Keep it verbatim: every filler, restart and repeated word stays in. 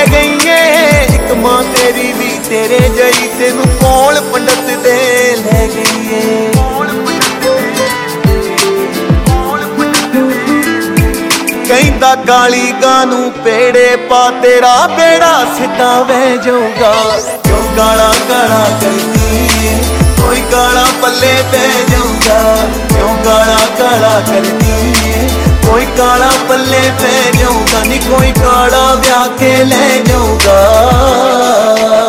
गई है। एक मां तेरी भी तेरे जई तेनू कोल पंडित दे ले गई है। कहंदा काली गानू पेड़े पा तेरा बेड़ा सिद्धा वह जाऊंगा। क्यों गाला गाला करती है कोई गाला पल्ले पै जाऊंगा। क्यों गाला गाला करती है कोई काला पल्ले पै जाऊंगा। नी कोई काला ब्याह के ले जाऊंगा।